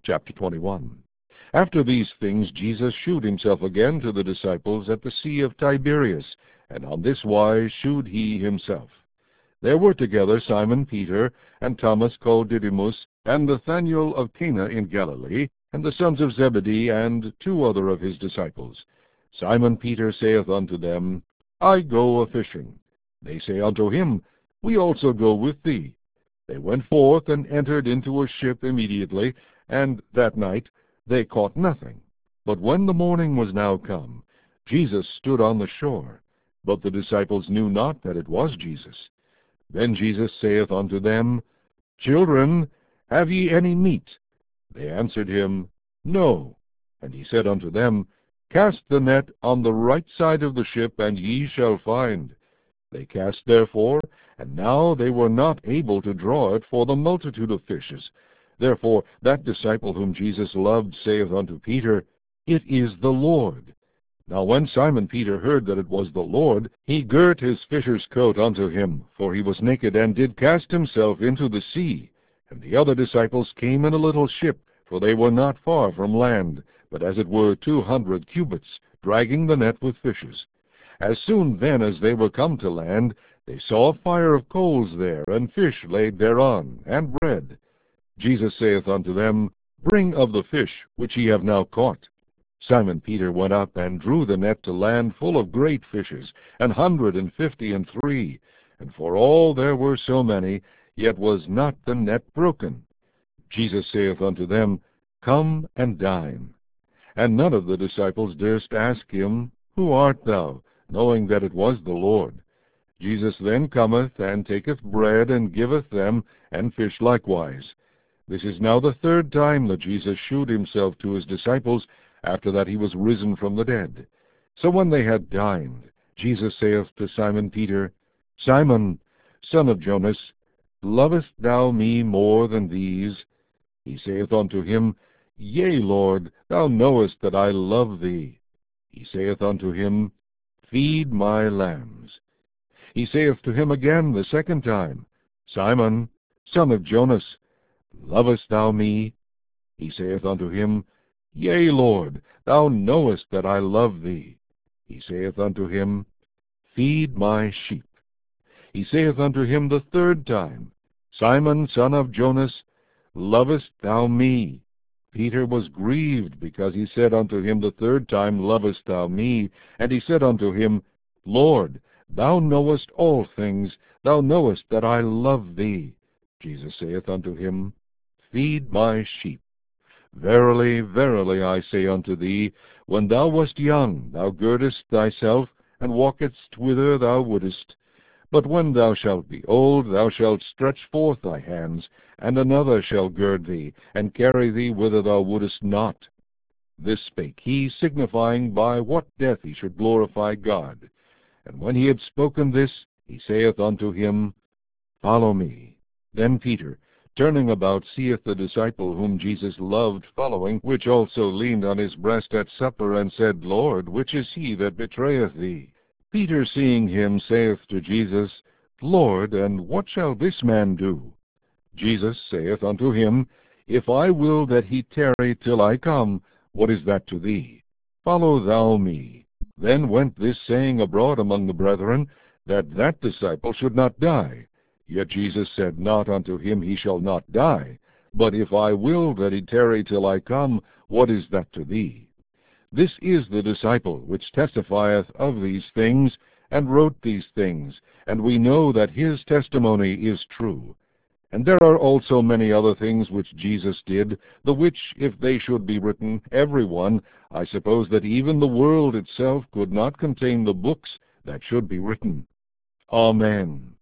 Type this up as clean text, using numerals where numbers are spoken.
Chapter 21. After these things Jesus shewed himself again to the disciples at the sea of Tiberias, and on this wise shewed he himself. There were together Simon Peter, and Thomas called Didymus, and Nathanael of Cana in Galilee, and the sons of Zebedee, and 2 other of his disciples. Simon Peter saith unto them, I go a-fishing. They say unto him, We also go with thee. They went forth, and entered into a ship immediately, and that night they caught nothing. But when the morning was now come, Jesus stood on the shore, but the disciples knew not that it was Jesus. Then Jesus saith unto them, Children, have ye any meat? They answered him, No. And he said unto them, Cast the net on the right side of the ship, and ye shall find. They cast therefore, and now they were not able to draw it for the multitude of fishes. Therefore that disciple whom Jesus loved saith unto Peter, It is the Lord. Now when Simon Peter heard that it was the Lord, he girt his fisher's coat unto him, for he was naked, and did cast himself into the sea. And the other disciples came in a little ship, for they were not far from land, but as it were 200 cubits, dragging the net with fishes. As soon then as they were come to land, they saw a fire of coals there, and fish laid thereon, and bread. Jesus saith unto them, Bring of the fish which ye have now caught. Simon Peter went up, and drew the net to land full of great fishes, 153. And for all there were so many, yet was not the net broken. Jesus saith unto them, Come and dine. And none of the disciples durst ask him, Who art thou? Knowing that it was the Lord. Jesus then cometh, and taketh bread, and giveth them, and fish likewise. This is now the 3rd time that Jesus shewed himself to his disciples, after that he was risen from the dead. So when they had dined, Jesus saith to Simon Peter, Simon, son of Jonas, lovest thou me more than these? He saith unto him, Yea, Lord, thou knowest that I love thee. He saith unto him, Feed my lambs. He saith to him again the 2nd time, Simon, son of Jonas, lovest thou me? He saith unto him, Yea, Lord, thou knowest that I love thee. He saith unto him, Feed my sheep. He saith unto him the 3rd time, Simon, son of Jonas, lovest thou me? Peter was grieved, because he said unto him the 3rd time, Lovest thou me? And he said unto him, Lord, thou knowest all things, thou knowest that I love thee. Jesus saith unto him, Feed my sheep. Verily, verily, I say unto thee, when thou wast young, thou girdest thyself, and walkedst whither thou wouldest. But when thou shalt be old, thou shalt stretch forth thy hands, and another shall gird thee, and carry thee whither thou wouldest not. This spake he, signifying by what death he should glorify God. And when he had spoken this, he saith unto him, Follow me. Then Peter, turning about, seeth the disciple whom Jesus loved following, which also leaned on his breast at supper, and said, Lord, which is he that betrayeth thee? Peter, seeing him, saith to Jesus, Lord, and what shall this man do? Jesus saith unto him, If I will that he tarry till I come, what is that to thee? Follow thou me. Then went this saying abroad among the brethren, that that disciple should not die. Yet Jesus said not unto him, He shall not die. But if I will that he tarry till I come, what is that to thee? This is the disciple which testifieth of these things, and wrote these things, and we know that his testimony is true. And there are also many other things which Jesus did, the which, if they should be written, every one, I suppose that even the world itself could not contain the books that should be written. Amen.